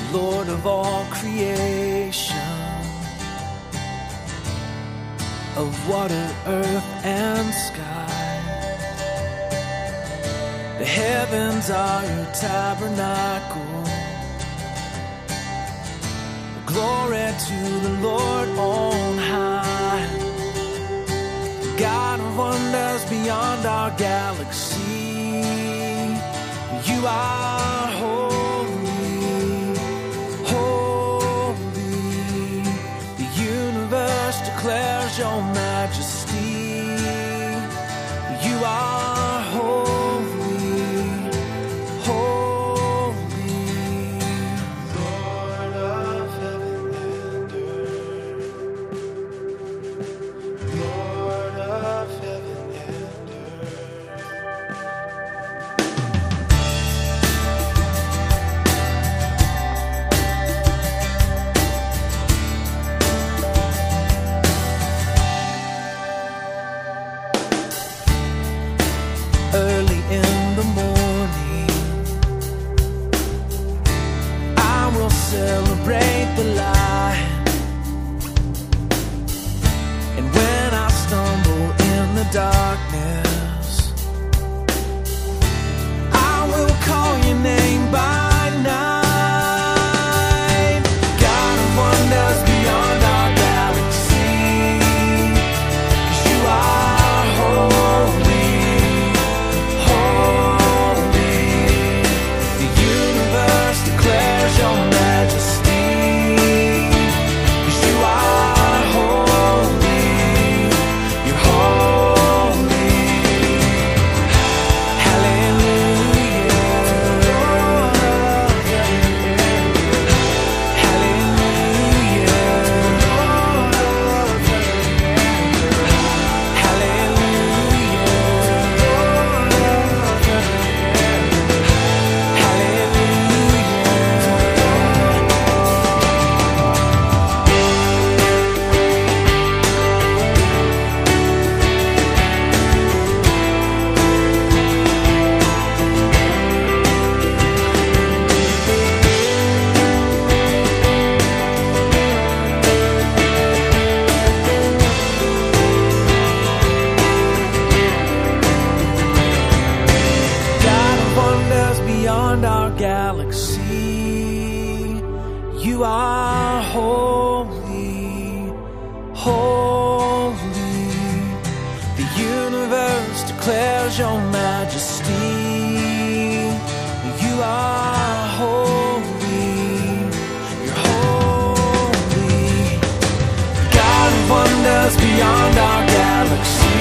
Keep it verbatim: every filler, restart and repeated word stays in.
Lord of all creation, of water, earth, and sky. The heavens are your tabernacle. Glory to the Lord on high. God of wonders beyond our galaxy. You are holy, holy. The universe declares your majesty. You are holy, holy. Lord of heaven and earth, Lord of heaven and earth. Early in the morning, I will celebrate the light. And when I stumble in the darkness, I will call your name by night. God of wonders beyond our galaxy, 'cause you are holy. Declares your majesty, 'cause you are holy, you're holy. Hallelujah, beyond our galaxy, you are holy, holy. The universe declares your majesty. You are holy, you're holy. God of wonders beyond our galaxy.